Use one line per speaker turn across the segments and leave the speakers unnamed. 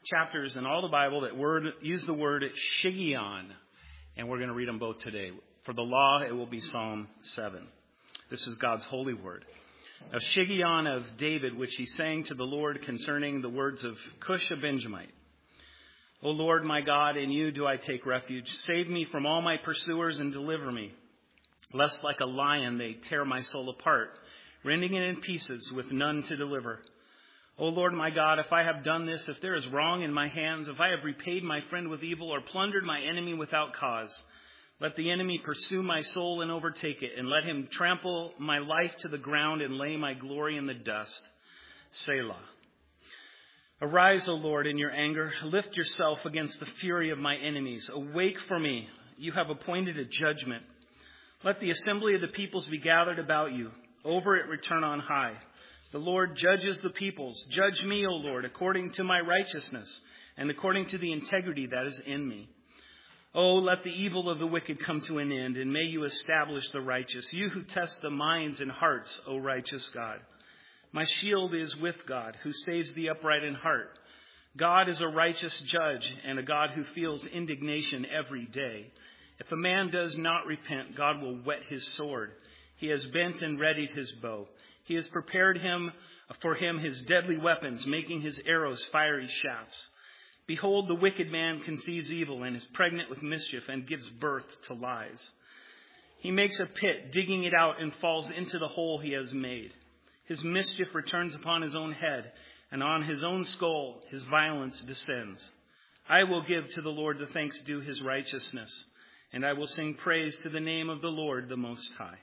chapters in all the Bible that use the word Shiggaion, and we're going to read them both today. For the law, it will be Psalm 7. This is God's holy word. A Shiggaion of David, which he sang to the Lord concerning the words of Cush a Benjamite. O Lord, my God, in you do I take refuge. Save me from all my pursuers and deliver me, lest like a lion they tear my soul apart, rending it in pieces with none to deliver. O Lord, my God, if I have done this, if there is wrong in my hands, if I have repaid my friend with evil or plundered my enemy without cause, let the enemy pursue my soul and overtake it, and let him trample my life to the ground and lay my glory in the dust. Selah. Arise, O Lord, in your anger. Lift yourself against the fury of my enemies. Awake for me. You have appointed a judgment. Let the assembly of the peoples be gathered about you. Over it return on high. The Lord judges the peoples. Judge me, O Lord, according to my righteousness and according to the integrity that is in me. Oh, let the evil of the wicked come to an end, and may you establish the righteous. You who test the minds and hearts, O righteous God. My shield is with God, who saves the upright in heart. God is a righteous judge and a God who feels indignation every day. If a man does not repent, God will whet his sword. He has bent and readied his bow. He has prepared for him his deadly weapons, making his arrows fiery shafts. Behold, the wicked man conceives evil and is pregnant with mischief and gives birth to lies. He makes a pit, digging it out, and falls into the hole he has made. His mischief returns upon his own head, and on his own skull his violence descends. I will give to the Lord the thanks due his righteousness, and I will sing praise to the name of the Lord the Most High.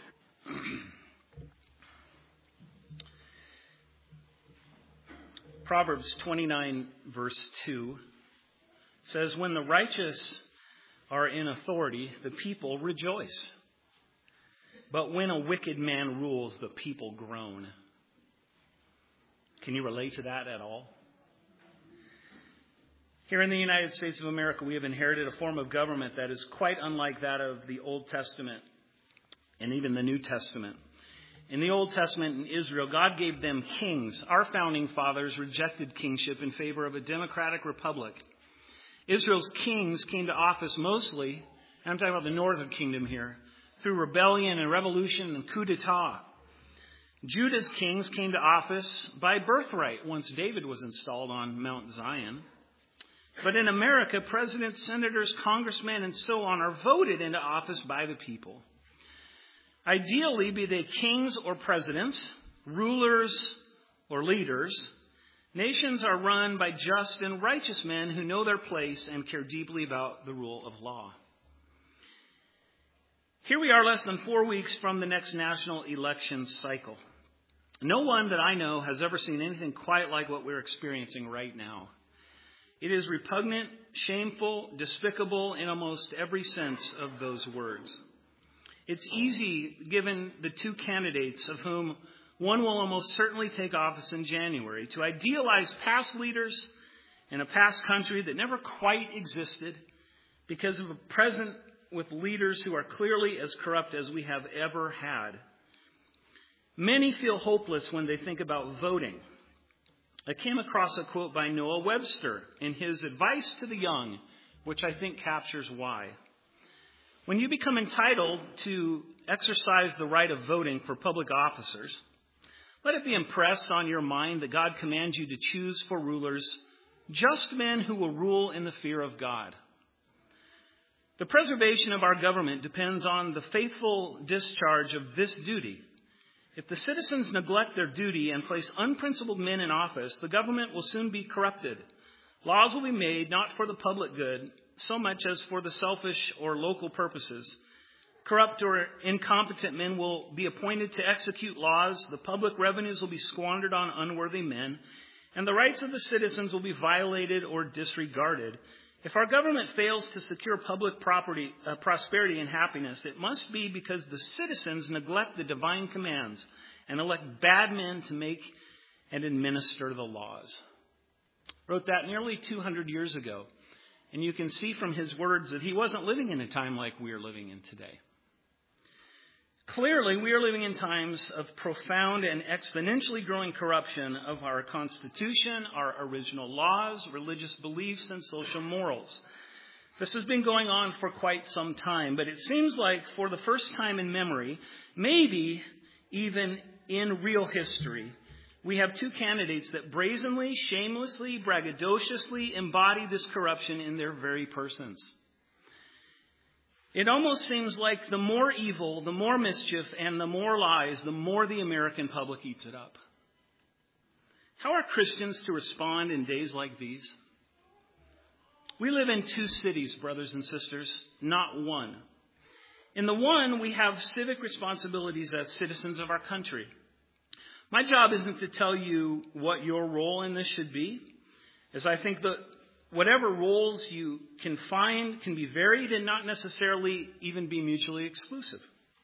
Proverbs 29 verse 2 says, when the righteous are in authority, the people rejoice. But when a wicked man rules, the people groan. Can you relate to that at all? Here in the United States of America, we have inherited a form of government that is quite unlike that of the Old Testament and even the New Testament. In the Old Testament in Israel, God gave them kings. Our founding fathers rejected kingship in favor of a democratic republic. Israel's kings came to office mostly, and I'm talking about the northern kingdom here, through rebellion and revolution and coup d'etat. Judah's kings came to office by birthright once David was installed on Mount Zion. But in America, presidents, senators, congressmen, and so on are voted into office by the people. Ideally, be they kings or presidents, rulers or leaders, nations are run by just and righteous men who know their place and care deeply about the rule of law. Here we are less than 4 weeks from the next national election cycle. No one that I know has ever seen anything quite like what we're experiencing right now. It is repugnant, shameful, despicable in almost every sense of those words. It's easy, given the two candidates of whom one will almost certainly take office in January, to idealize past leaders in a past country that never quite existed because of a present with leaders who are clearly as corrupt as we have ever had. Many feel hopeless when they think about voting. I came across a quote by Noah Webster in his Advice to the Young, which I think captures why. When you become entitled to exercise the right of voting for public officers, let it be impressed on your mind that God commands you to choose for rulers just men who will rule in the fear of God. The preservation of our government depends on the faithful discharge of this duty. If the citizens neglect their duty and place unprincipled men in office, the government will soon be corrupted. Laws will be made not for the public good, so much as for the selfish or local purposes. Corrupt or incompetent men will be appointed to execute laws. The public revenues will be squandered on unworthy men, and the rights of the citizens will be violated or disregarded. If our government fails to secure public prosperity and happiness, it must be because the citizens neglect the divine commands and elect bad men to make and administer the laws. Wrote that nearly 200 years ago. And you can see from his words that he wasn't living in a time like we are living in today. Clearly, we are living in times of profound and exponentially growing corruption of our Constitution, our original laws, religious beliefs, and social morals. This has been going on for quite some time, but it seems like for the first time in memory, maybe even in real history, we have two candidates that brazenly, shamelessly, braggadociously embody this corruption in their very persons. It almost seems like the more evil, the more mischief, and the more lies, the more the American public eats it up. How are Christians to respond in days like these? We live in two cities, brothers and sisters, not one. In the one, we have civic responsibilities as citizens of our country. My job isn't to tell you what your role in this should be, as I think that whatever roles you can find can be varied and not necessarily even be mutually exclusive.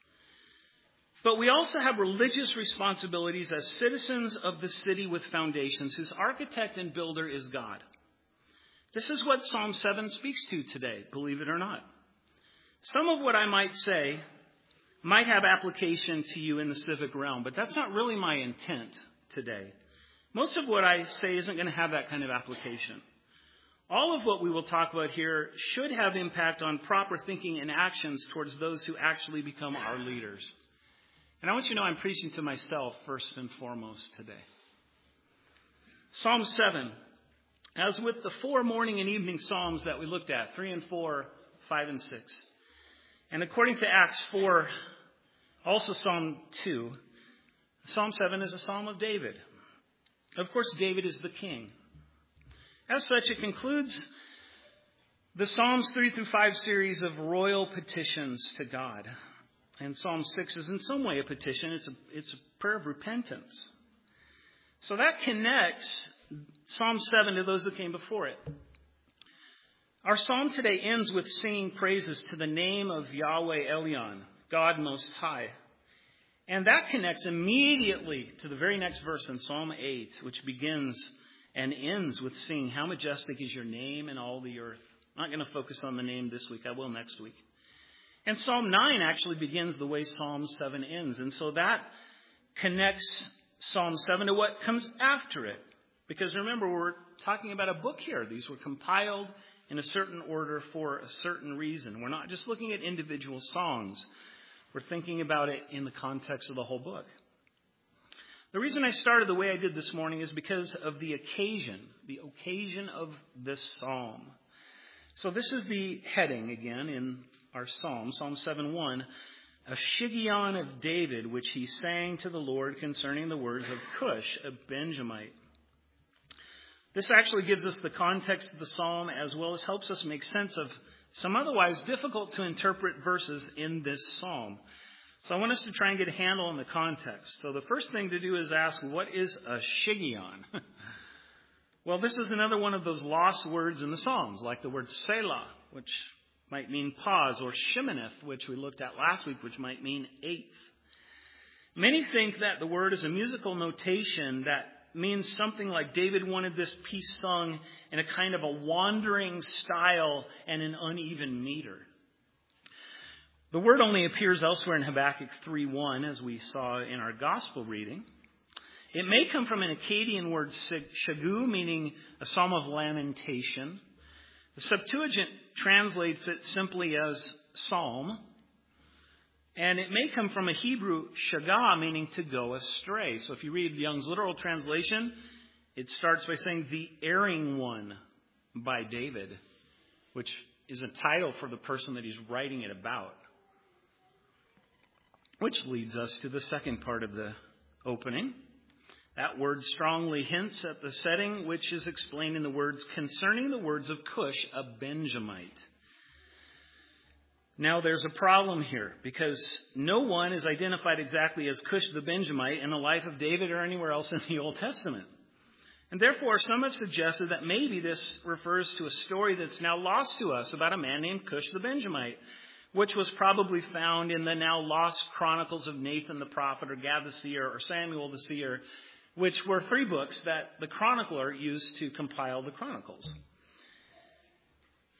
But we also have religious responsibilities as citizens of the city with foundations, whose architect and builder is God. This is what Psalm 7 speaks to today, believe it or not. Some of what I might say might have application to you in the civic realm, but that's not really my intent today. Most of what I say isn't going to have that kind of application. All of what we will talk about here should have impact on proper thinking and actions towards those who actually become our leaders. And I want you to know I'm preaching to myself first and foremost today. Psalm 7, as with the 4 morning and evening psalms that we looked at, 3 and 4, 5 and 6. And according to Acts 4, also Psalm 2, Psalm 7 is a psalm of David. Of course, David is the king. As such, it concludes the Psalms 3 through 5 series of royal petitions to God. And Psalm 6 is in some way a petition. It's a prayer of repentance. So that connects Psalm 7 to those that came before it. Our psalm today ends with singing praises to the name of Yahweh Elyon, God Most High. And that connects immediately to the very next verse in Psalm 8, which begins and ends with singing, "How majestic is your name in all the earth." I'm not going to focus on the name this week. I will next week. And Psalm 9 actually begins the way Psalm 7 ends. And so that connects Psalm 7 to what comes after it. Because remember, we're talking about a book here. These were compiled in a certain order for a certain reason. We're not just looking at individual songs. We're thinking about it in the context of the whole book. The reason I started the way I did this morning is because of the occasion of this psalm. So this is the heading again in our psalm, Psalm 7:1, a Shiggaion of David, which he sang to the Lord concerning the words of Cush, a Benjamite. This actually gives us the context of the psalm as well as helps us make sense of some otherwise difficult to interpret verses in this psalm. So I want us to try and get a handle on the context. So the first thing to do is ask, what is a Shiggaion? Well, this is another one of those lost words in the Psalms, like the word Selah, which might mean pause, or Sheminith, which we looked at last week, which might mean eighth. Many think that the word is a musical notation that means something like David wanted this piece sung in a kind of a wandering style and an uneven meter. The word only appears elsewhere in Habakkuk 3:1, as we saw in our gospel reading. It may come from an Akkadian word, shagu, meaning a psalm of lamentation. The Septuagint translates it simply as psalm. And it may come from a Hebrew shagah, meaning to go astray. So if you read Young's literal translation, it starts by saying the erring one by David, which is a title for the person that he's writing it about. Which leads us to the second part of the opening. That word strongly hints at the setting, which is explained in the words concerning the words of Cush, a Benjamite. Now there's a problem here because no one is identified exactly as Cush the Benjamite in the life of David or anywhere else in the Old Testament. And therefore, some have suggested that maybe this refers to a story that's now lost to us about a man named Cush the Benjamite, which was probably found in the now lost chronicles of Nathan the prophet, or Gad the seer, or Samuel the seer, which were 3 books that the chronicler used to compile the chronicles.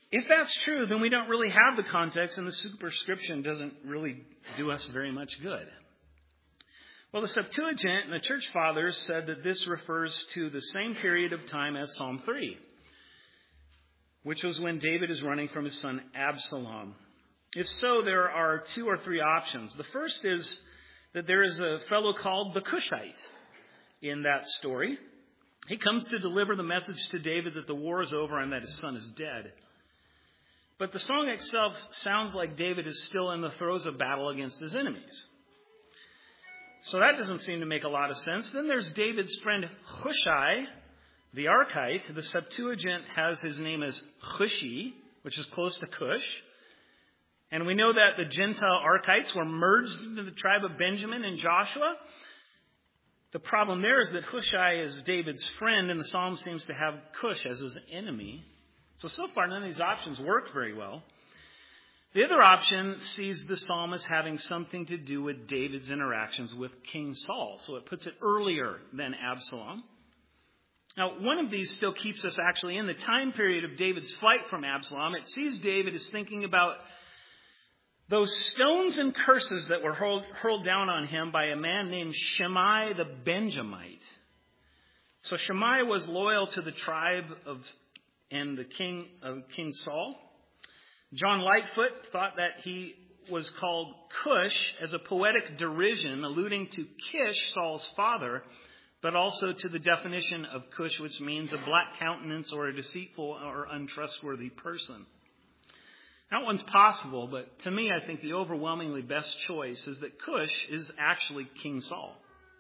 If that's true, then we don't really have the context, and the superscription doesn't really do us very much good. Well, the Septuagint and the Church Fathers said that this refers to the same period of time as Psalm 3, which was when David is running from his son Absalom. If so, there are 2 or 3 options. The first is that there is a fellow called the Cushite in that story. He comes to deliver the message to David that the war is over and that his son is dead. But the song itself sounds like David is still in the throes of battle against his enemies. So that doesn't seem to make a lot of sense. Then there's David's friend Hushai, the Archite. The Septuagint has his name as Hushi, which is close to Cush. And we know that the Gentile Archites were merged into the tribe of Benjamin in Joshua. The problem there is that Hushai is David's friend, and the psalm seems to have Cush as his enemy. So far, none of these options work very well. The other option sees the psalm as having something to do with David's interactions with King Saul. So it puts it earlier than Absalom. Now, one of these still keeps us actually in the time period of David's flight from Absalom. It sees David as thinking about those stones and curses that were hurled down on him by a man named Shimei the Benjamite. So Shimei was loyal to the tribe and the king of King Saul. John Lightfoot thought that he was called Cush as a poetic derision, alluding to Kish, Saul's father, but also to the definition of Cush, which means a black countenance or a deceitful or untrustworthy person. That one's possible, but to me, I think the overwhelmingly best choice is that Cush is actually King Saul.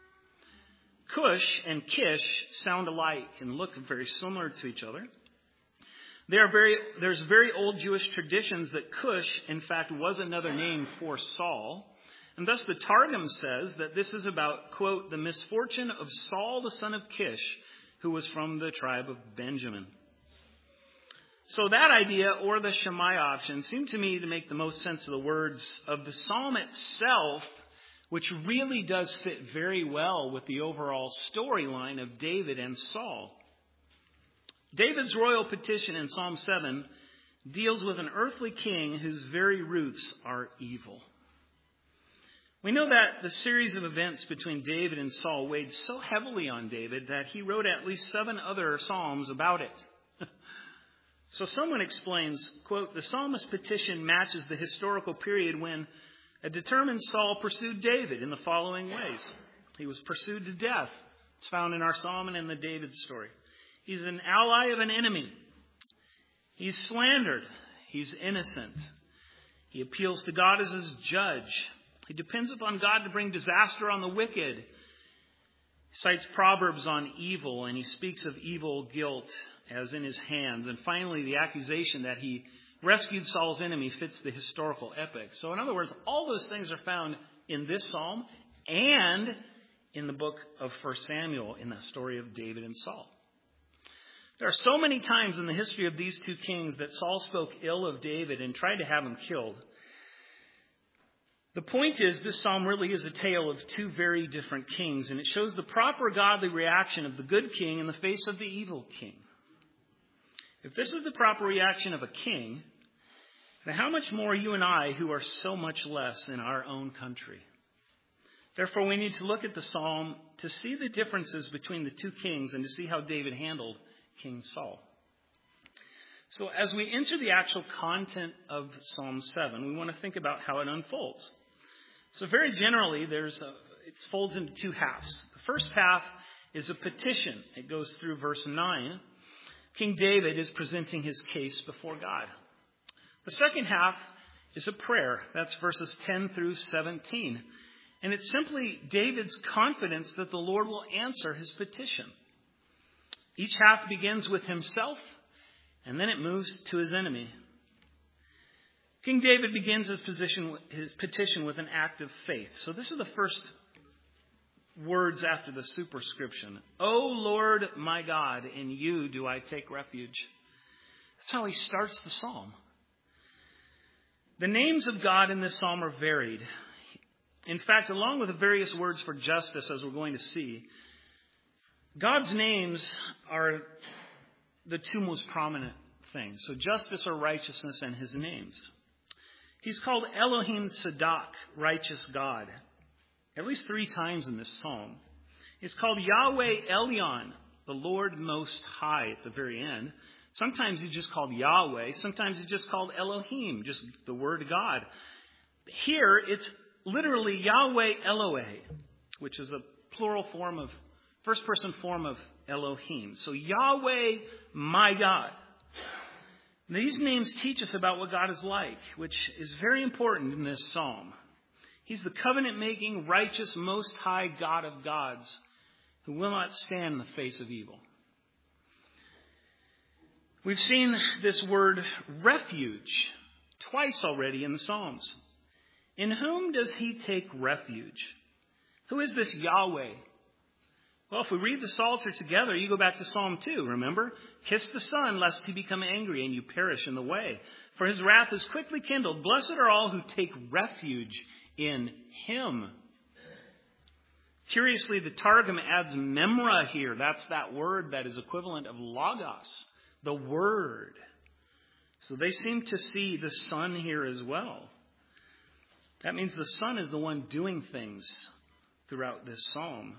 Cush and Kish sound alike and look very similar to each other. There's very old Jewish traditions that Cush, in fact, was another name for Saul. And thus the Targum says that this is about, quote, the misfortune of Saul the son of Kish, who was from the tribe of Benjamin. So that idea, or the Shimei option, seemed to me to make the most sense of the words of the psalm itself, which really does fit very well with the overall storyline of David and Saul. David's royal petition in Psalm 7 deals with an earthly king whose very roots are evil. We know that the series of events between David and Saul weighed so heavily on David that he wrote at least 7 other psalms about it. So someone explains, quote, the psalmist's petition matches the historical period when a determined Saul pursued David in the following ways. He was pursued to death. It's found in our psalm and in the David story. He's an ally of an enemy. He's slandered. He's innocent. He appeals to God as his judge. He depends upon God to bring disaster on the wicked. He cites Proverbs on evil, and he speaks of evil guilt as in his hands. And finally, the accusation that he rescued Saul's enemy fits the historical epic. So in other words, all those things are found in this psalm and in the book of 1 Samuel in the story of David and Saul. There are so many times in the history of these 2 kings that Saul spoke ill of David and tried to have him killed. The point is, this psalm really is a tale of 2 very different kings, and it shows the proper godly reaction of the good king in the face of the evil king. If this is the proper reaction of a king, then how much more you and I, who are so much less in our own country? Therefore, we need to look at the psalm to see the differences between the 2 kings and to see how David handled King Saul. So as we enter the actual content of Psalm 7, we want to think about how it unfolds. So very generally, it folds into 2 halves. The first half is a petition. It goes through verse 9. King David is presenting his case before God. The second half is a prayer. That's verses 10 through 17. And it's simply David's confidence that the Lord will answer his petition. Each half begins with himself, and then it moves to his enemy. King David begins his petition with an act of faith. So this is the first words after the superscription. O Lord my God, in you do I take refuge. That's how he starts the psalm. The names of God in this psalm are varied. In fact, along with the various words for justice, as we're going to see, God's names are the 2 most prominent thing. So justice or righteousness and his names. He's called Elohim Sadak, righteous God, at least 3 times in this psalm. He's called Yahweh Elyon, the Lord Most High at the very end. Sometimes he's just called Yahweh. Sometimes he's just called Elohim, just the word God. Here, it's literally Yahweh Elohe, which is a plural form of, first person form of Elohim. So Yahweh, my God. These names teach us about what God is like, which is very important in this psalm. He's the covenant-making, righteous, most high God of gods who will not stand in the face of evil. We've seen this word refuge twice already in the Psalms. In whom does he take refuge? Who is this Yahweh? Well, if we read the Psalter together, you go back to Psalm 2, remember? Kiss the Son, lest he become angry and you perish in the way. For his wrath is quickly kindled. Blessed are all who take refuge in him. Curiously, the Targum adds memra here. That's that word that is equivalent of logos, the word. So they seem to see the Son here as well. That means the Son is the one doing things throughout this psalm.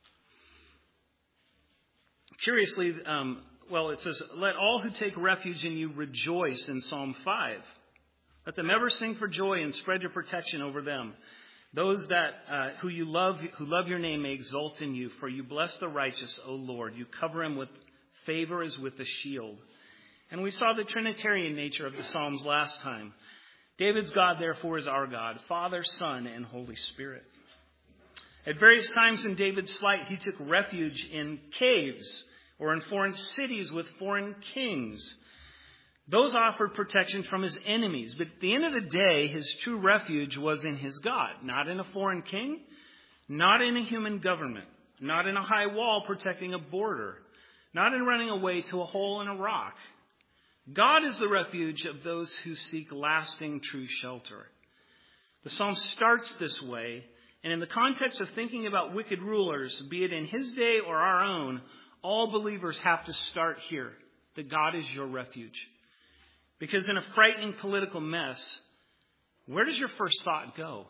Curiously, it says, let all who take refuge in you rejoice in Psalm 5. Let them ever sing for joy and spread your protection over them. Those that who love your name may exult in you, for you bless the righteous, O Lord. You cover him with favor as with a shield. And we saw the Trinitarian nature of the Psalms last time. David's God, therefore, is our God, Father, Son, and Holy Spirit. At various times in David's flight, he took refuge in caves or in foreign cities with foreign kings. Those offered protection from his enemies. But at the end of the day, his true refuge was in his God, not in a foreign king, not in a human government, not in a high wall protecting a border, not in running away to a hole in a rock. God is the refuge of those who seek lasting true shelter. The psalm starts this way, and in the context of thinking about wicked rulers, be it in his day or our own, all believers have to start here, that God is your refuge. Because in a frightening political mess, where does your first thought go?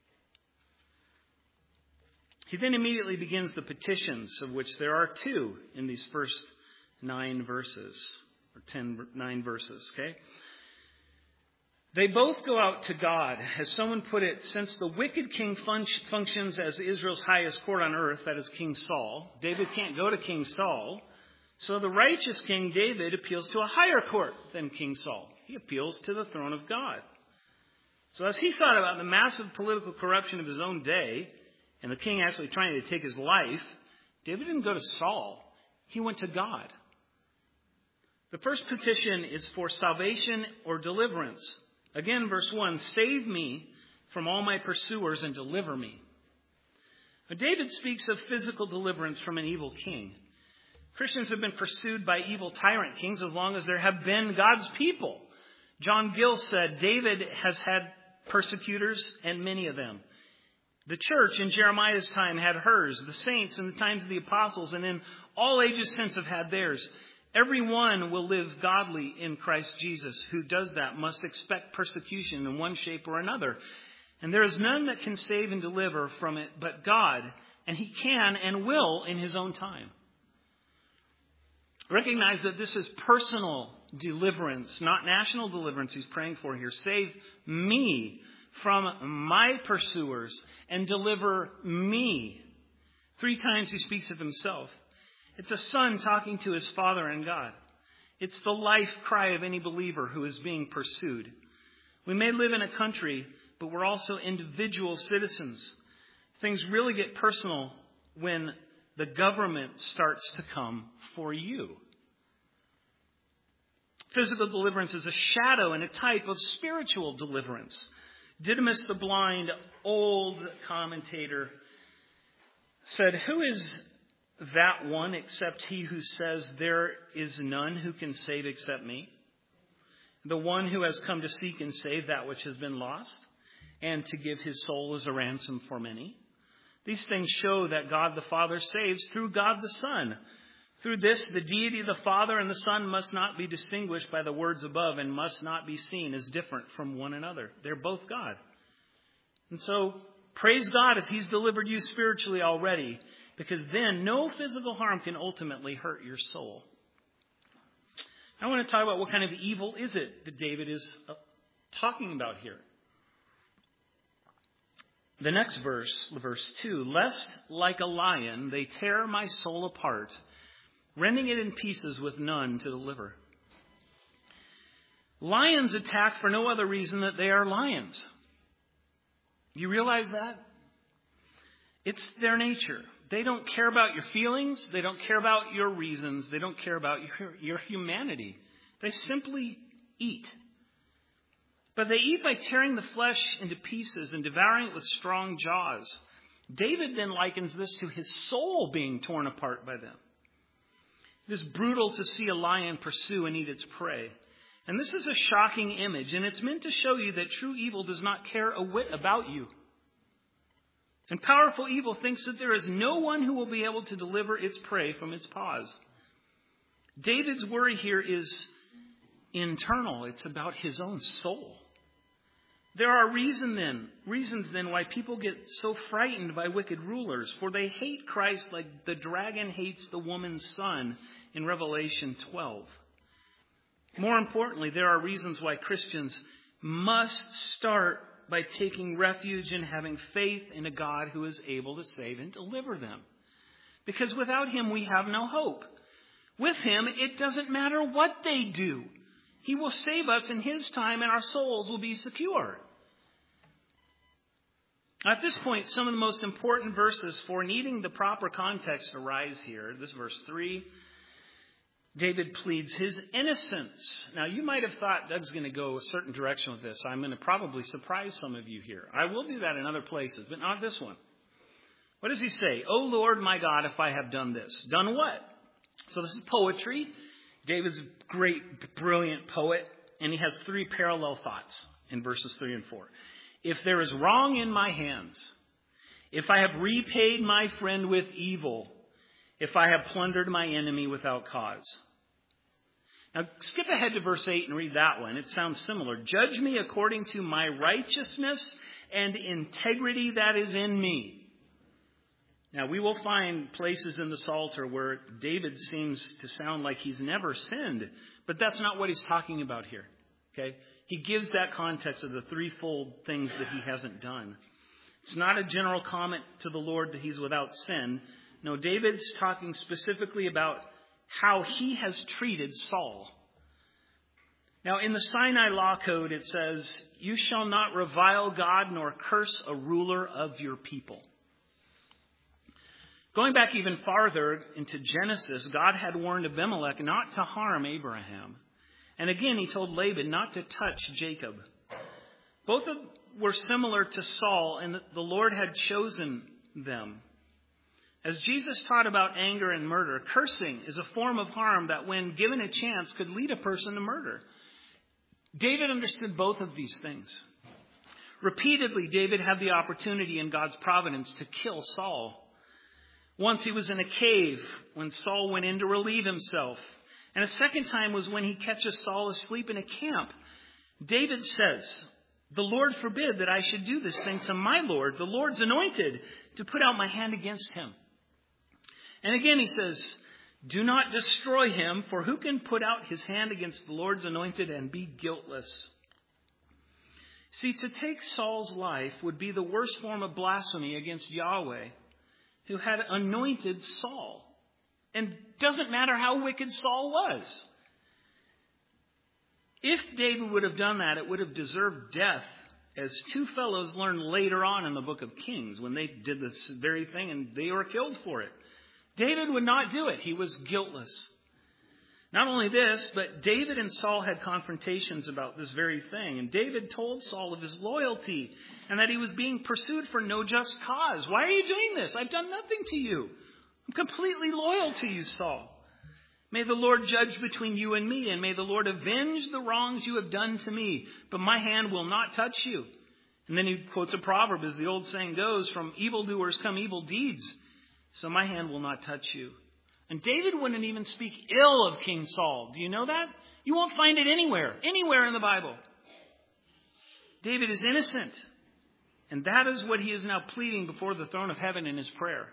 He then immediately begins the petitions, of which there are 2 in these first 9 verses, or 9 verses, okay? They both go out to God. As someone put it, since the wicked king functions as Israel's highest court on earth, that is King Saul, David can't go to King Saul. So the righteous King David appeals to a higher court than King Saul. He appeals to the throne of God. So as he thought about the massive political corruption of his own day, and the king actually trying to take his life, David didn't go to Saul. He went to God. The first petition is for salvation or deliverance. Again, verse 1, save me from all my pursuers and deliver me. Now, David speaks of physical deliverance from an evil king. Christians have been pursued by evil tyrant kings as long as there have been God's people. John Gill said, David has had persecutors and many of them. The church in Jeremiah's time had hers. The saints in the times of the apostles and in all ages since have had theirs. Everyone will live godly in Christ Jesus. Who does that must expect persecution in one shape or another. And there is none that can save and deliver from it but God. And he can and will in his own time. Recognize that this is personal deliverance, not national deliverance he's praying for here. Save me from my pursuers and deliver me. 3 times he speaks of himself. It's a son talking to his father and God. It's the life cry of any believer who is being pursued. We may live in a country, but we're also individual citizens. Things really get personal when the government starts to come for you. Physical deliverance is a shadow and a type of spiritual deliverance. Didymus the blind, old commentator, said, who is that one except he who says there is none who can save except me? The one who has come to seek and save that which has been lost and to give his soul as a ransom for many. These things show that God the Father saves through God the Son. Through this, the deity of the Father and the Son must not be distinguished by the words above and must not be seen as different from one another. They're both God. And so, praise God if He's delivered you spiritually already, because then no physical harm can ultimately hurt your soul. I want to talk about what kind of evil is it that David is talking about here. The next verse, verse 2, lest like a lion they tear my soul apart, rending it in pieces with none to deliver. Lions attack for no other reason that they are lions. You realize that? It's their nature. They don't care about your feelings. They don't care about your reasons. They don't care about your humanity. They simply eat. But they eat by tearing the flesh into pieces and devouring it with strong jaws. David then likens this to his soul being torn apart by them. It is brutal to see a lion pursue and eat its prey. And this is a shocking image, and it's meant to show you that true evil does not care a whit about you. And powerful evil thinks that there is no one who will be able to deliver its prey from its paws. David's worry here is internal. It's about his own soul. There are reasons then why people get so frightened by wicked rulers, for they hate Christ like the dragon hates the woman's son in Revelation 12. More importantly, there are reasons why Christians must start by taking refuge and having faith in a God who is able to save and deliver them. Because without Him, we have no hope. With Him, it doesn't matter what they do. He will save us in His time and our souls will be secure. At this point, some of the most important verses for needing the proper context arise here. This verse 3, David pleads his innocence. Now, you might have thought Doug's going to go a certain direction with this. I'm going to probably surprise some of you here. I will do that in other places, but not this one. What does he say? "O Lord, my God, if I have done this." Done what? So this is poetry. David's a great, brilliant poet, and he has three parallel thoughts in verses 3 and 4. If there is wrong in my hands, if I have repaid my friend with evil, if I have plundered my enemy without cause. Now, skip ahead to verse 8 and read that one. It sounds similar. Judge me according to my righteousness and integrity that is in me. Now, we will find places in the Psalter where David seems to sound like he's never sinned, but that's not what he's talking about here. Okay? He gives that context of the threefold things that he hasn't done. It's not a general comment to the Lord that he's without sin. No, David's talking specifically about how he has treated Saul. Now, in the Sinai Law Code, it says, "You shall not revile God nor curse a ruler of your people." Going back even farther into Genesis, God had warned Abimelech not to harm Abraham. And again, he told Laban not to touch Jacob. Both were similar to Saul, and the Lord had chosen them. As Jesus taught about anger and murder, cursing is a form of harm that, when given a chance, could lead a person to murder. David understood both of these things. Repeatedly, David had the opportunity in God's providence to kill Saul. Once he was in a cave when Saul went in to relieve himself. And a second time was when he catches Saul asleep in a camp. David says, "The Lord forbid that I should do this thing to my Lord, the Lord's anointed, to put out my hand against him." And again he says, "Do not destroy him, for who can put out his hand against the Lord's anointed and be guiltless?" See, to take Saul's life would be the worst form of blasphemy against Yahweh, who had anointed Saul. And doesn't matter how wicked Saul was. If David would have done that, it would have deserved death, as two fellows learned later on in the book of Kings when they did this very thing and they were killed for it. David would not do it. He was guiltless. Not only this, but David and Saul had confrontations about this very thing. And David told Saul of his loyalty and that he was being pursued for no just cause. "Why are you doing this? I've done nothing to you. I'm completely loyal to you, Saul. May the Lord judge between you and me, and may the Lord avenge the wrongs you have done to me, but my hand will not touch you." And then he quotes a proverb, as the old saying goes, "From evildoers come evil deeds, so my hand will not touch you." And David wouldn't even speak ill of King Saul. Do you know that? You won't find it anywhere in the Bible. David is innocent. And that is what he is now pleading before the throne of heaven in his prayer.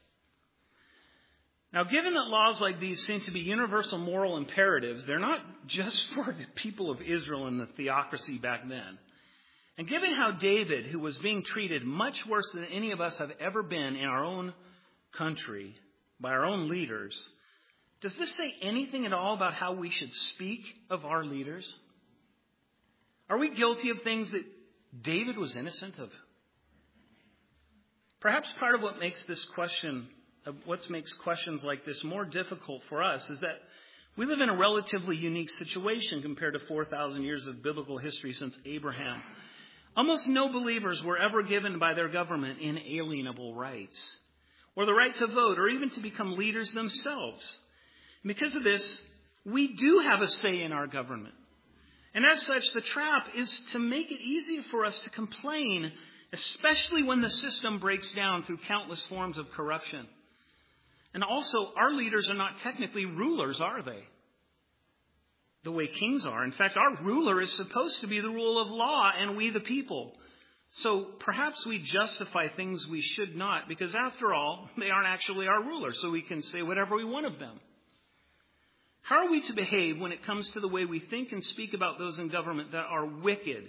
Now, given that laws like these seem to be universal moral imperatives, they're not just for the people of Israel and the theocracy back then. And given how David, who was being treated much worse than any of us have ever been in our own country by our own leaders, does this say anything at all about how we should speak of our leaders? Are we guilty of things that David was innocent of? Perhaps part of what makes questions like this more difficult for us is that we live in a relatively unique situation compared to 4,000 years of biblical history since Abraham. Almost no believers were ever given by their government inalienable rights, or the right to vote, or even to become leaders themselves. And because of this, we do have a say in our government. And as such, the trap is to make it easy for us to complain, especially when the system breaks down through countless forms of corruption. And also, our leaders are not technically rulers, are they? The way kings are. In fact, our ruler is supposed to be the rule of law, and we the people. So perhaps we justify things we should not, because after all, they aren't actually our rulers, so we can say whatever we want of them. How are we to behave when it comes to the way we think and speak about those in government that are wicked?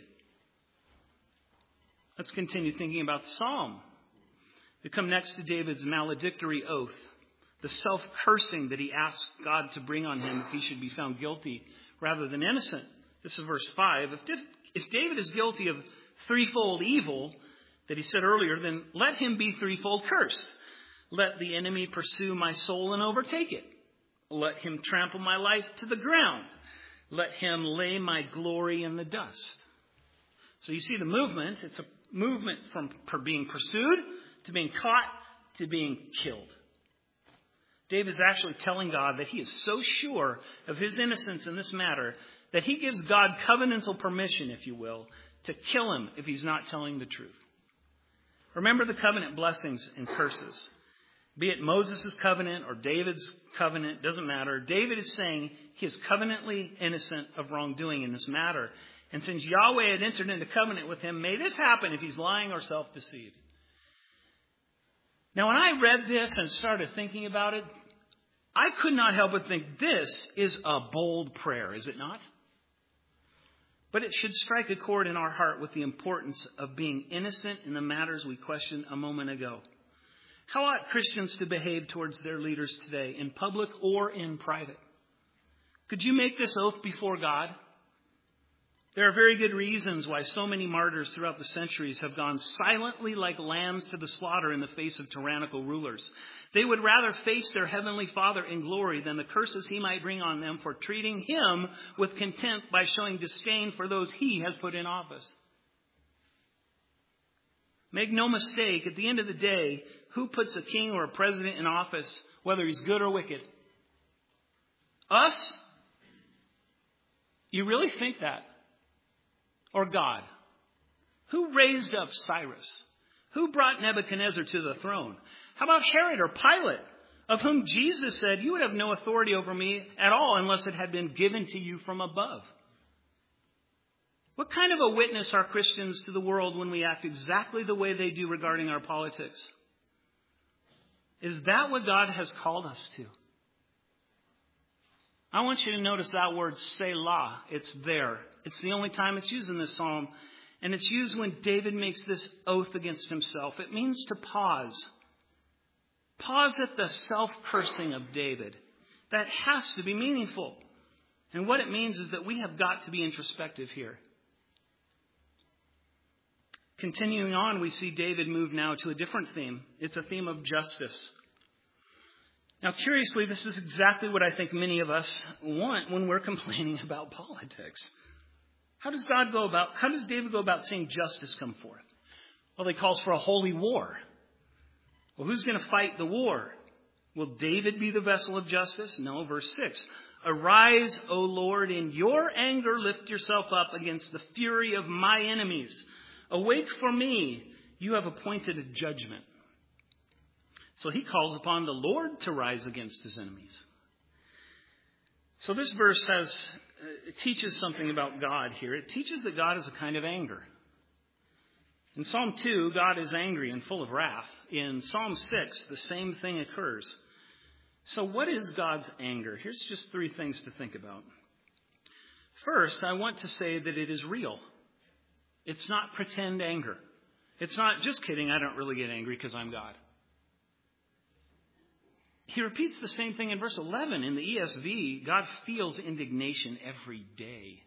Let's continue thinking about the psalm. We come next to David's maledictory oath, the self-cursing that he asks God to bring on him if he should be found guilty rather than innocent. This is verse 5. If David is guilty of threefold evil that he said earlier, then let him be threefold cursed. Let the enemy pursue my soul and overtake it. Let him trample my life to the ground. Let him lay my glory in the dust. So you see the movement. It's a movement from being pursued to being caught to being killed. David's actually telling God that he is so sure of his innocence in this matter that he gives God covenantal permission, if you will, to kill him if he's not telling the truth. Remember the covenant blessings and curses. Be it Moses' covenant or David's covenant, doesn't matter. David is saying he is covenantally innocent of wrongdoing in this matter. And since Yahweh had entered into covenant with him, may this happen if he's lying or self-deceived. Now, when I read this and started thinking about it, I could not help but think this is a bold prayer, is it not? But it should strike a chord in our heart with the importance of being innocent in the matters we questioned a moment ago. How ought Christians to behave towards their leaders today, in public or in private? Could you make this oath before God? There are very good reasons why so many martyrs throughout the centuries have gone silently like lambs to the slaughter in the face of tyrannical rulers. They would rather face their heavenly Father in glory than the curses he might bring on them for treating him with contempt by showing disdain for those he has put in office. Make no mistake, at the end of the day, who puts a king or a president in office, whether he's good or wicked? Us? You really think that? Or God? Who raised up Cyrus? Who brought Nebuchadnezzar to the throne? How about Herod or Pilate, of whom Jesus said, you would have no authority over me at all unless it had been given to you from above? What kind of a witness are Christians to the world when we act exactly the way they do regarding our politics? Is that what God has called us to? I want you to notice that word Selah. It's there. It's the only time it's used in this psalm. And it's used when David makes this oath against himself. It means to pause. Pause at the self-cursing of David. That has to be meaningful. And what it means is that we have got to be introspective here. Continuing on, we see David move now to a different theme. It's a theme of justice. Now, curiously, this is exactly what I think many of us want when we're complaining about politics. How does David go about seeing justice come forth? Well, he calls for a holy war. Well, who's going to fight the war? Will David be the vessel of justice? No, verse 6. Arise, O Lord, in your anger lift yourself up against the fury of my enemies. Awake for me, you have appointed a judgment. So he calls upon the Lord to rise against his enemies. So this verse it teaches something about God here. It teaches that God is a kind of anger. In Psalm 2, God is angry and full of wrath. In Psalm 6, the same thing occurs. So what is God's anger? Here's just 3 things to think about. First, I want to say that it is real. It's not pretend anger. It's not, just kidding, I don't really get angry because I'm God. He repeats the same thing in verse 11. In the ESV, God feels indignation every day.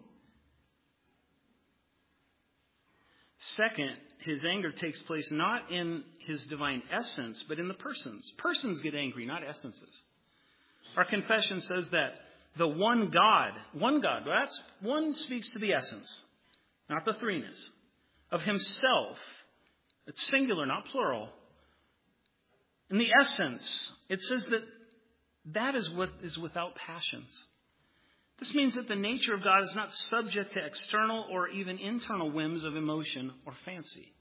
Second, his anger takes place not in his divine essence, but in the persons. Persons get angry, not essences. Our confession says that the one God, that's one speaks to the essence, not the threeness, of himself. It's singular, not plural. In the essence, it says that is what is without passions. This means that the nature of God is not subject to external or even internal whims of emotion or fancy.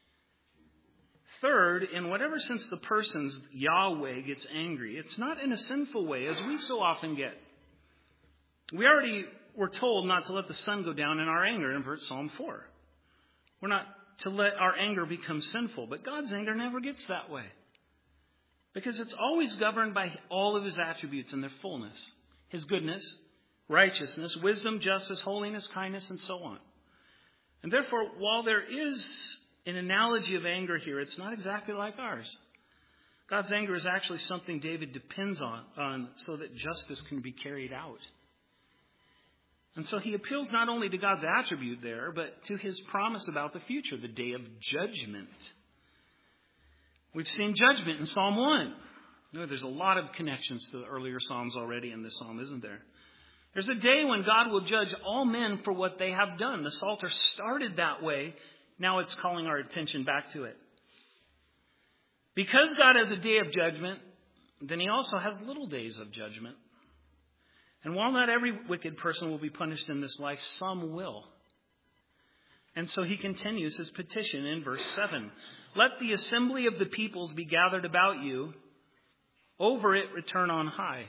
Third, in whatever sense the person's Yahweh gets angry, it's not in a sinful way, as we so often get. We already were told not to let the sun go down in our anger in Psalm 4. We're not to let our anger become sinful, but God's anger never gets that way. Because it's always governed by all of his attributes in their fullness. His goodness, righteousness, wisdom, justice, holiness, kindness, and so on. And therefore, while there is an analogy of anger here, it's not exactly like ours. God's anger is actually something David depends on so that justice can be carried out. And so he appeals not only to God's attribute there, but to his promise about the future, the day of judgment. We've seen judgment in Psalm 1. No, there's a lot of connections to the earlier Psalms already in this Psalm, isn't there? There's a day when God will judge all men for what they have done. The Psalter started that way. Now it's calling our attention back to it. Because God has a day of judgment, then he also has little days of judgment. And while not every wicked person will be punished in this life, some will. And so he continues his petition in verse 7. Let the assembly of the peoples be gathered about you. Over it return on high.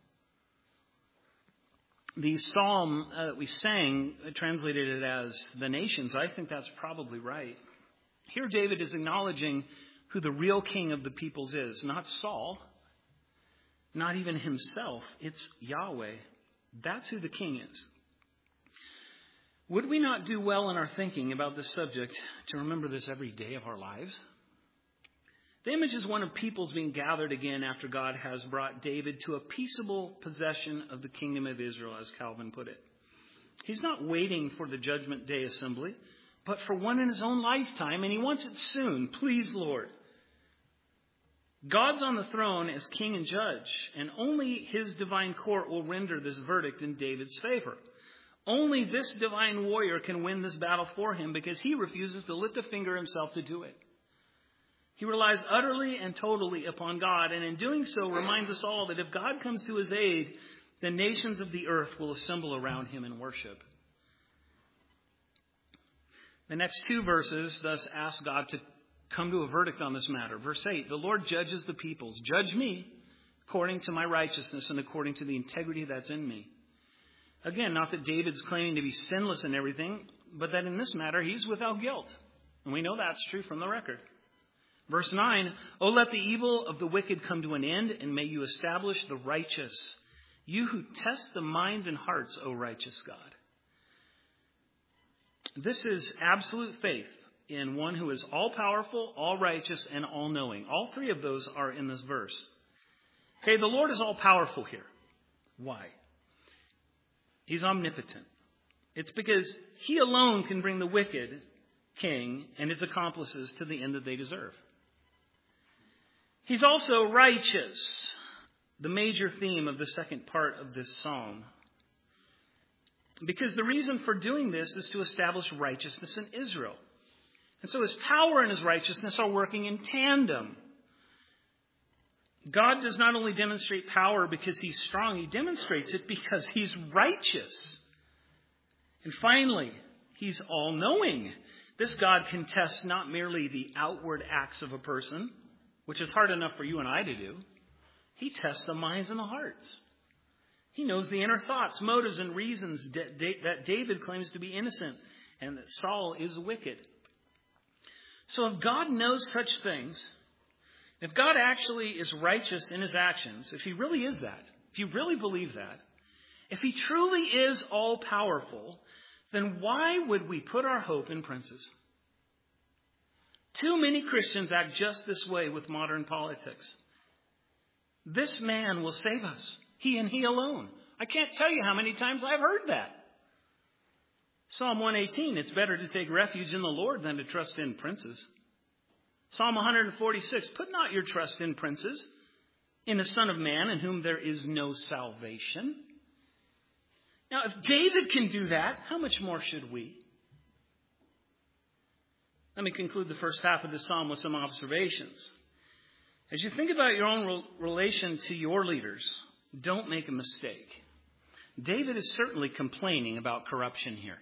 The psalm that we sang translated it as the nations. I think that's probably right. Here David is acknowledging who the real king of the peoples is. Not Saul. Not even himself. It's Yahweh. That's who the king is. Would we not do well in our thinking about this subject to remember this every day of our lives? The image is one of peoples being gathered again after God has brought David to a peaceable possession of the kingdom of Israel, as Calvin put it. He's not waiting for the judgment day assembly, but for one in his own lifetime, and he wants it soon. Please, Lord. God's on the throne as king and judge, and only his divine court will render this verdict in David's favor. Only this divine warrior can win this battle for him because he refuses to lift a finger himself to do it. He relies utterly and totally upon God, and in doing so reminds us all that if God comes to his aid, the nations of the earth will assemble around him in worship. The next 2 verses thus ask God to come to a verdict on this matter. Verse 8, the Lord judges the peoples. Judge me according to my righteousness and according to the integrity that's in me. Again, not that David's claiming to be sinless in everything, but that in this matter he's without guilt. And we know that's true from the record. Verse 9, oh, let the evil of the wicked come to an end, and may you establish the righteous. You who test the minds and hearts, O righteous God. This is absolute faith in one who is all-powerful, all-righteous, and all-knowing. All 3 of those are in this verse. Okay, the Lord is all-powerful here. Why? He's omnipotent. It's because he alone can bring the wicked king and his accomplices to the end that they deserve. He's also righteous, the major theme of the second part of this psalm. Because the reason for doing this is to establish righteousness in Israel. And so his power and his righteousness are working in tandem. God does not only demonstrate power because he's strong, he demonstrates it because he's righteous. And finally, he's all-knowing. This God can test not merely the outward acts of a person, which is hard enough for you and I to do. He tests the minds and the hearts. He knows the inner thoughts, motives, and reasons that David claims to be innocent and that Saul is wicked. So if God knows such things, if God actually is righteous in his actions, if he really is that, if you really believe that, if he truly is all-powerful, then why would we put our hope in princes? Too many Christians act just this way with modern politics. This man will save us. He and he alone. I can't tell you how many times I've heard that. Psalm 118, it's better to take refuge in the Lord than to trust in princes. Psalm 146, put not your trust in princes, in the Son of Man in whom there is no salvation. Now, if David can do that, how much more should we? Let me conclude the first half of the psalm with some observations. As you think about your own relation to your leaders, don't make a mistake. David is certainly complaining about corruption here.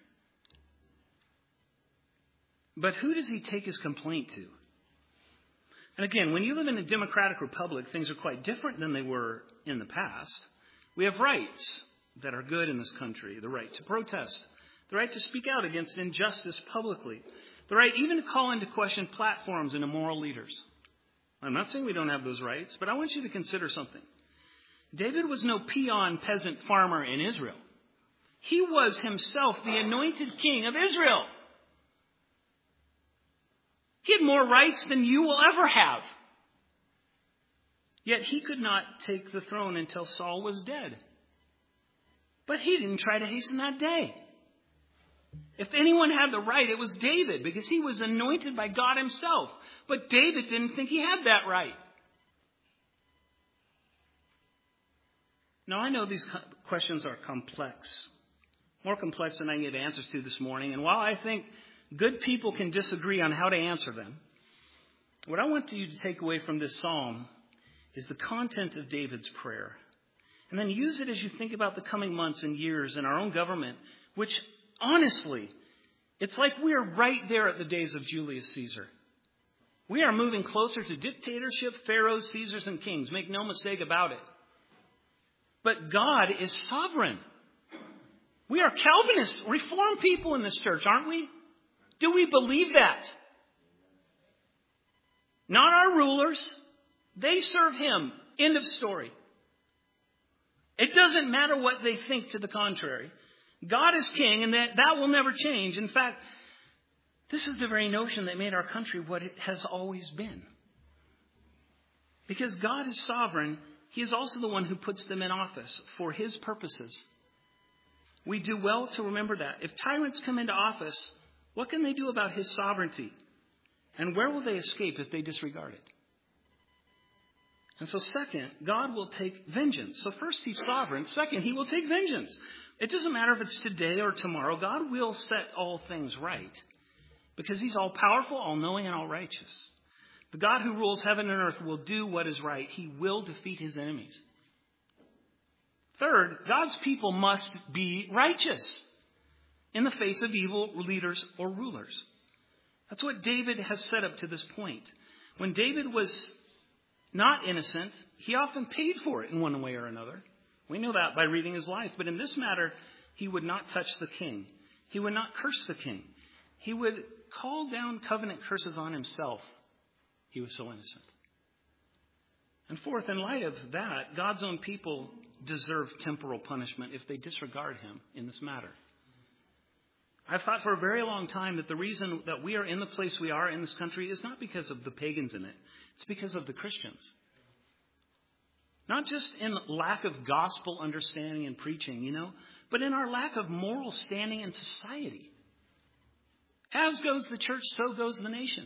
But who does he take his complaint to? And again, when you live in a democratic republic, things are quite different than they were in the past. We have rights that are good in this country. The right to protest. The right to speak out against injustice publicly. The right even to call into question platforms and immoral leaders. I'm not saying we don't have those rights, but I want you to consider something. David was no peon peasant farmer in Israel. He was himself the anointed king of Israel. He had more rights than you will ever have. Yet he could not take the throne until Saul was dead. But he didn't try to hasten that day. If anyone had the right, it was David, because he was anointed by God himself. But David didn't think he had that right. Now, I know these questions are complex, more complex than I can get answers to this morning. And while I think good people can disagree on how to answer them, what I want you to take away from this psalm is the content of David's prayer. And then use it as you think about the coming months and years in our own government, which honestly, it's like we are right there at the days of Julius Caesar. We are moving closer to dictatorship, pharaohs, Caesars, and kings. Make no mistake about it. But God is sovereign. We are Calvinist, Reformed people in this church, aren't we? Do we believe that? Not our rulers. They serve him. End of story. It doesn't matter what they think to the contrary. God is king, and that will never change. In fact, this is the very notion that made our country what it has always been. Because God is sovereign, he is also the one who puts them in office for his purposes. We do well to remember that. If tyrants come into office, what can they do about his sovereignty? And where will they escape if they disregard it? And so second, God will take vengeance. So first, he's sovereign. Second, he will take vengeance. It doesn't matter if it's today or tomorrow. God will set all things right because he's all powerful, all knowing, and all righteous. The God who rules heaven and earth will do what is right. He will defeat his enemies. Third, God's people must be righteous in the face of evil leaders or rulers. That's what David has set up to this point. When David was not innocent, he often paid for it in one way or another. We know that by reading his life. But in this matter, he would not touch the king. He would not curse the king. He would call down covenant curses on himself. He was so innocent. And fourth, in light of that, God's own people deserve temporal punishment if they disregard him in this matter. I've thought for a very long time that the reason that we are in the place we are in this country is not because of the pagans in it. It's because of the Christians. Not just in lack of gospel understanding and preaching, but in our lack of moral standing in society. As goes the church, so goes the nation.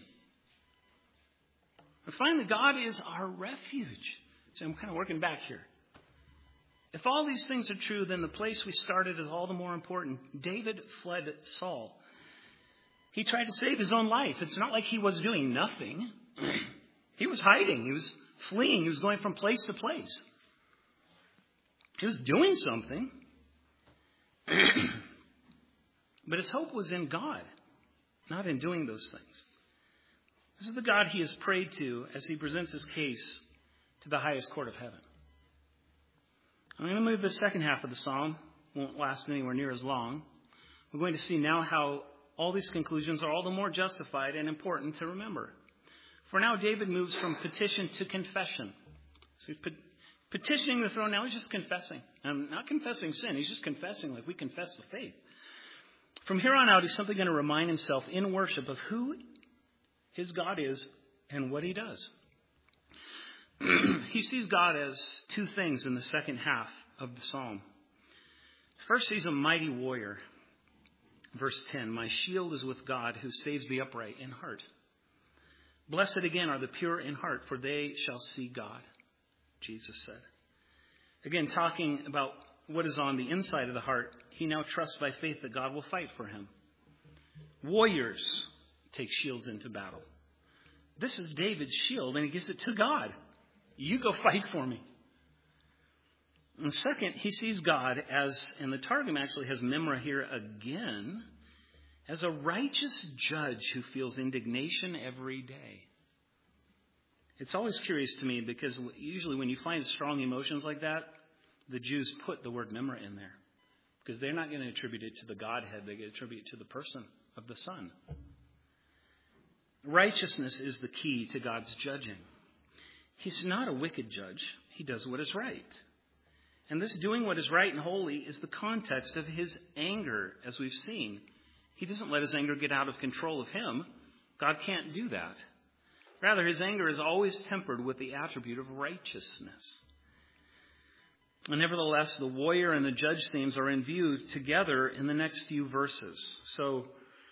And finally, God is our refuge. So I'm kind of working back here. If all these things are true, then the place we started is all the more important. David fled Saul. He tried to save his own life. It's not like he was doing nothing. He was hiding. He was fleeing. He was going from place to place. He was doing something. But his hope was in God, not in doing those things. This is the God he has prayed to as he presents his case to the highest court of heaven. I'm going to move to the second half of the psalm. Won't last anywhere near as long. We're going to see now how all these conclusions are all the more justified and important to remember. For now, David moves from petition to confession. So he's petitioning the throne. Now he's just confessing. Not confessing sin. He's just confessing like we confess the faith. From here on out, he's simply going to remind himself in worship of who his God is and what he does. He sees God as two things in the second half of the psalm. First, he's a mighty warrior. Verse 10, my shield is with God who saves the upright in heart. Blessed again are the pure in heart, for they shall see God, Jesus said. Again, talking about what is on the inside of the heart, he now trusts by faith that God will fight for him. Warriors take shields into battle. This is David's shield, and he gives it to God. You go fight for me. And second, he sees God as, and the Targum actually has Memra here again, as a righteous judge who feels indignation every day. It's always curious to me because usually when you find strong emotions like that, the Jews put the word Memra in there. Because they're not going to attribute it to the Godhead, they attribute it to the person of the Son. Righteousness is the key to God's judging. He's not a wicked judge. He does what is right. And this doing what is right and holy is the context of his anger, as we've seen. He doesn't let his anger get out of control of him. God can't do that. Rather, his anger is always tempered with the attribute of righteousness. And nevertheless, the warrior and the judge themes are in view together in the next few verses. So,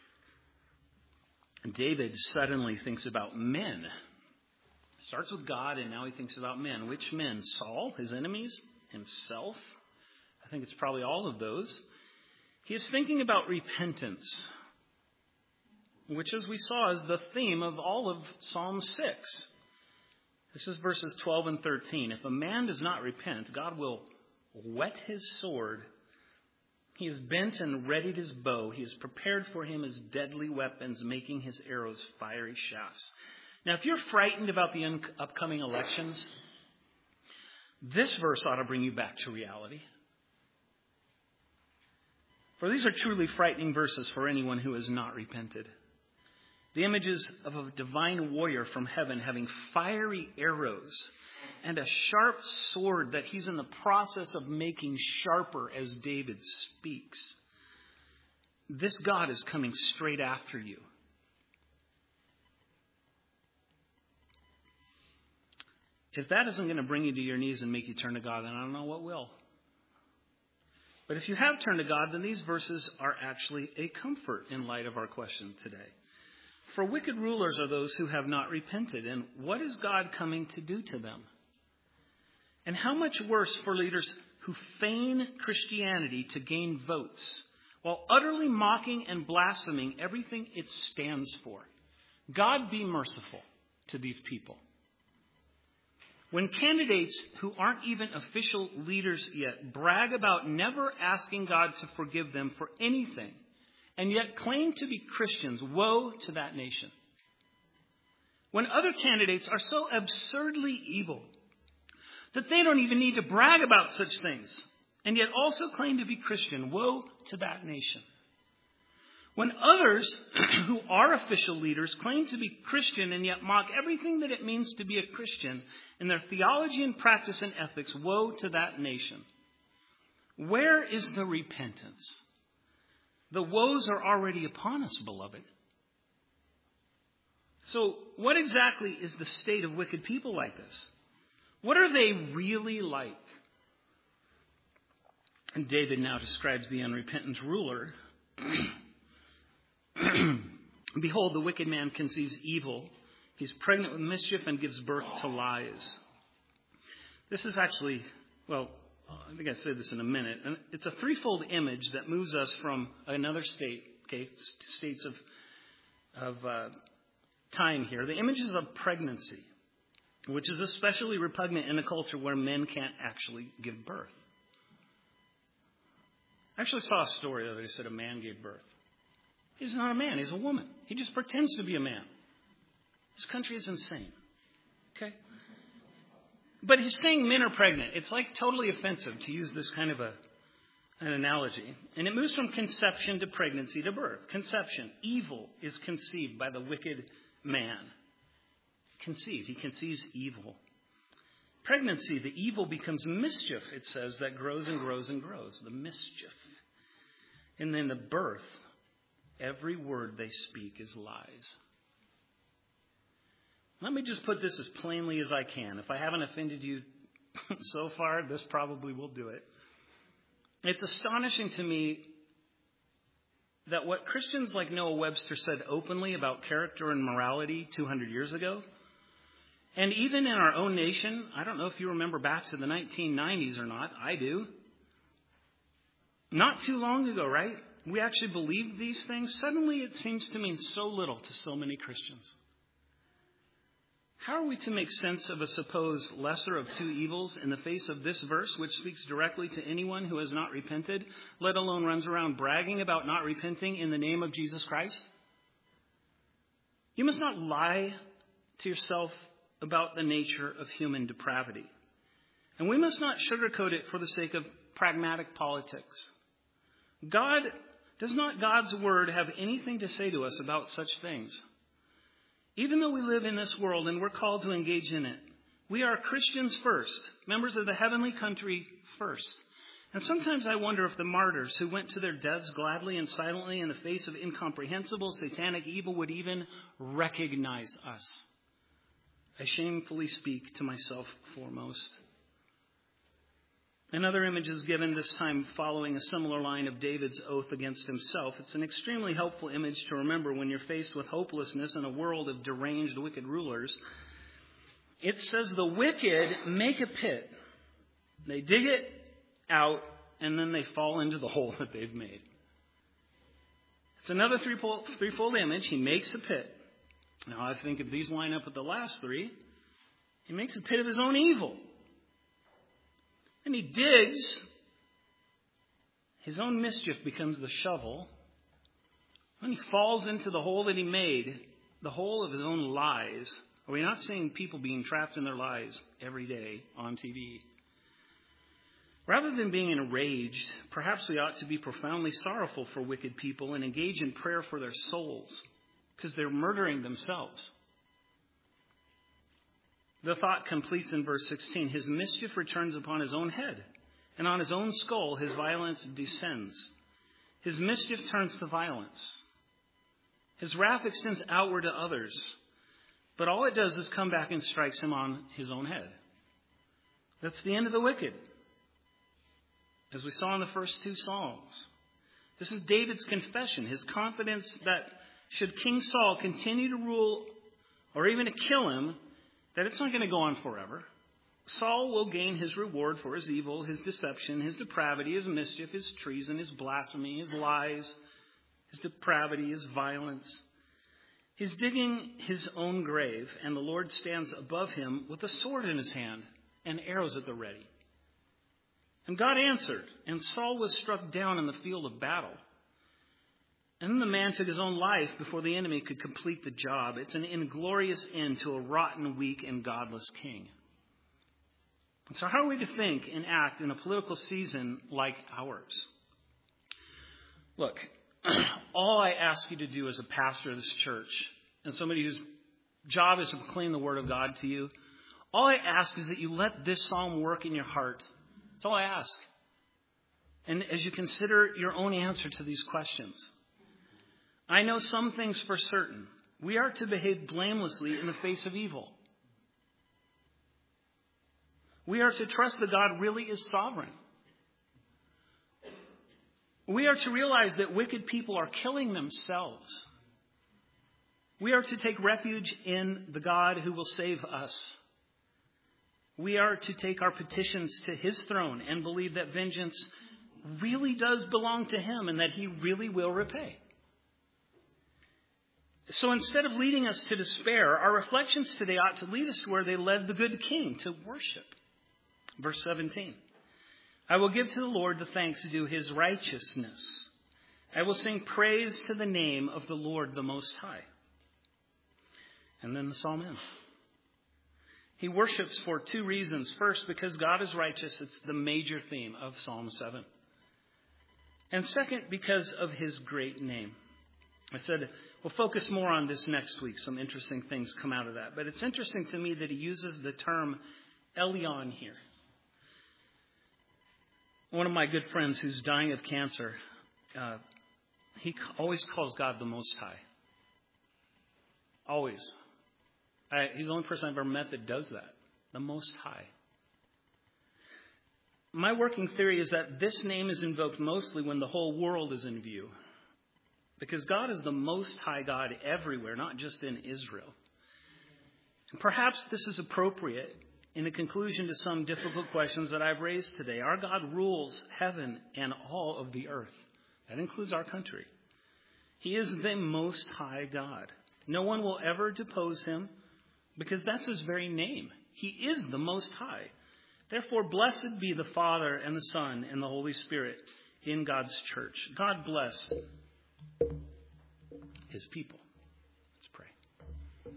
David suddenly thinks about men. Starts with God, and now he thinks about men. Which men? Saul, his enemies, himself. I think it's probably all of those. He is thinking about repentance, which, as we saw, is the theme of all of Psalm 6. This is verses 12 and 13. If a man does not repent, God will whet his sword. He has bent and readied his bow. He has prepared for him his deadly weapons, making his arrows fiery shafts. Now, if you're frightened about the upcoming elections, this verse ought to bring you back to reality. For these are truly frightening verses for anyone who has not repented. The images of a divine warrior from heaven having fiery arrows and a sharp sword that he's in the process of making sharper as David speaks. This God is coming straight after you. If that isn't going to bring you to your knees and make you turn to God, then I don't know what will. But if you have turned to God, then these verses are actually a comfort in light of our question today. For wicked rulers are those who have not repented. And what is God coming to do to them? And how much worse for leaders who feign Christianity to gain votes while utterly mocking and blaspheming everything it stands for. God be merciful to these people. When candidates who aren't even official leaders yet brag about never asking God to forgive them for anything, and yet claim to be Christians, woe to that nation. When other candidates are so absurdly evil that they don't even need to brag about such things, and yet also claim to be Christian, woe to that nation. When others who are official leaders claim to be Christian and yet mock everything that it means to be a Christian in their theology and practice and ethics, woe to that nation. Where is the repentance? The woes are already upon us, beloved. So what exactly is the state of wicked people like this? What are they really like? And David now describes the unrepentant ruler. Behold, the wicked man conceives evil. He's pregnant with mischief and gives birth to lies. This is actually, well, I think I say this in a minute. And it's a threefold image that moves us from another state, states of time here. The images of pregnancy, which is especially repugnant in a culture where men can't actually give birth. I actually saw a story the other day that said a man gave birth. He's not a man. He's a woman. He just pretends to be a man. This country is insane. Okay? But he's saying men are pregnant. It's like totally offensive to use this kind of an analogy. And it moves from conception to pregnancy to birth. Conception. Evil is conceived by the wicked man. Conceived. He conceives evil. Pregnancy, the evil becomes mischief, it says, that grows and grows and grows. The mischief. And then the birth, every word they speak is lies. Let me just put this as plainly as I can. If I haven't offended you so far, this probably will do it. It's astonishing to me that what Christians like Noah Webster said openly about character and morality 200 years ago, and even in our own nation, I don't know if you remember back to the 1990s or not, I do. Not too long ago, right? We actually believed these things. Suddenly it seems to mean so little to so many Christians. How are we to make sense of a supposed lesser of two evils in the face of this verse, which speaks directly to anyone who has not repented, let alone runs around bragging about not repenting in the name of Jesus Christ? You must not lie to yourself about the nature of human depravity. And we must not sugarcoat it for the sake of pragmatic politics. Does not God's word have anything to say to us about such things? Even though we live in this world and we're called to engage in it, we are Christians first, members of the heavenly country first. And sometimes I wonder if the martyrs who went to their deaths gladly and silently in the face of incomprehensible satanic evil would even recognize us. I shamefully speak to myself foremost. Another image is given, this time following a similar line of David's oath against himself. It's an extremely helpful image to remember when you're faced with hopelessness in a world of deranged, wicked rulers. It says the wicked make a pit. They dig it out, and then they fall into the hole that they've made. It's another threefold image. He makes a pit. Now, I think if these line up with the last three, he makes a pit of his own evil. And he digs. His own mischief becomes the shovel. When he falls into the hole that he made, the hole of his own lies. Are we not seeing people being trapped in their lies every day on TV? Rather than being enraged, perhaps we ought to be profoundly sorrowful for wicked people and engage in prayer for their souls, because they're murdering themselves. The thought completes in verse 16. His mischief returns upon his own head, and on his own skull his violence descends. His mischief turns to violence. His wrath extends outward to others, but all it does is come back and strikes him on his own head. That's the end of the wicked, as we saw in the first two Psalms. This is David's confession, his confidence that should King Saul continue to rule or even to kill him, that it's not going to go on forever. Saul will gain his reward for his evil, his deception, his depravity, his mischief, his treason, his blasphemy, his lies, his depravity, his violence. He's digging his own grave, and the Lord stands above him with a sword in his hand and arrows at the ready. And God answered, and Saul was struck down in the field of battle. And then the man took his own life before the enemy could complete the job. It's an inglorious end to a rotten, weak, and godless king. And so how are we to think and act in a political season like ours? Look, all I ask you to do as a pastor of this church and somebody whose job is to proclaim the word of God to you, all I ask is that you let this psalm work in your heart. That's all I ask. And as you consider your own answer to these questions, I know some things for certain. We are to behave blamelessly in the face of evil. We are to trust that God really is sovereign. We are to realize that wicked people are killing themselves. We are to take refuge in the God who will save us. We are to take our petitions to his throne and believe that vengeance really does belong to him and that he really will repay. So instead of leading us to despair, our reflections today ought to lead us to where they led the good king, to worship. Verse 17. I will give to the Lord the thanks due his righteousness. I will sing praise to the name of the Lord the Most High. And then the psalm ends. He worships for two reasons. First, because God is righteous. It's the major theme of Psalm 7. And second, because of his great name. I said we'll focus more on this next week. Some interesting things come out of that. But it's interesting to me that he uses the term Elyon here. One of my good friends who's dying of cancer, he always calls God the Most High. Always. He's the only person I've ever met that does that. The Most High. My working theory is that this name is invoked mostly when the whole world is in view. Because God is the Most High God everywhere, not just in Israel. And perhaps this is appropriate in the conclusion to some difficult questions that I've raised today. Our God rules heaven and all of the earth. That includes our country. He is the Most High God. No one will ever depose him because that's his very name. He is the Most High. Therefore, blessed be the Father and the Son and the Holy Spirit in God's church. God bless his people. Let's pray.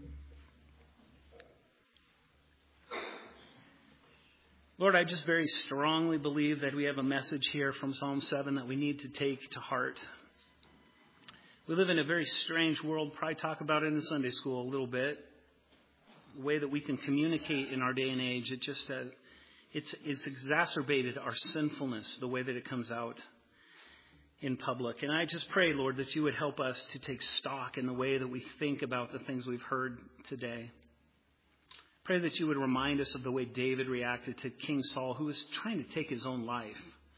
Lord, I just very strongly believe that we have a message here from Psalm 7 that we need to take to heart. We live in a very strange world. Probably talk about it in Sunday school a little bit. The way that we can communicate in our day and age, it's exacerbated our sinfulness, the way that it comes out in public. And I just pray, Lord, that you would help us to take stock in the way that we think about the things we've heard today. Pray that you would remind us of the way David reacted to King Saul, who was trying to take his own life.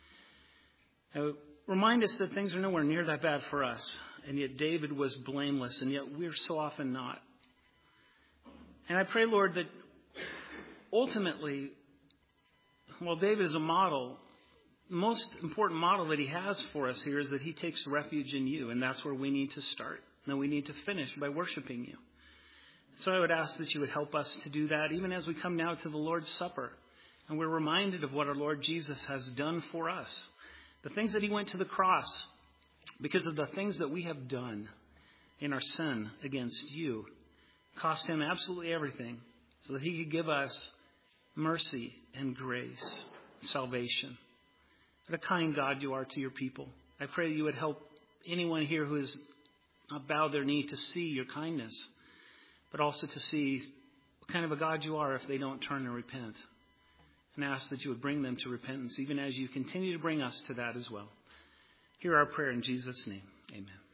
Remind us that things are nowhere near that bad for us. And yet David was blameless, and yet we're so often not. And I pray, Lord, that ultimately, while David is a model, the most important model that he has for us here is that he takes refuge in you. And that's where we need to start. And we need to finish by worshiping you. So I would ask that you would help us to do that, even as we come now to the Lord's Supper. And we're reminded of what our Lord Jesus has done for us. The things that he went to the cross because of the things that we have done in our sin against you. Cost him absolutely everything so that he could give us mercy and grace, salvation. What a kind God you are to your people. I pray that you would help anyone here who has not bowed their knee to see your kindness, but also to see what kind of a God you are if they don't turn and repent. And ask that you would bring them to repentance, even as you continue to bring us to that as well. Hear our prayer in Jesus' name. Amen.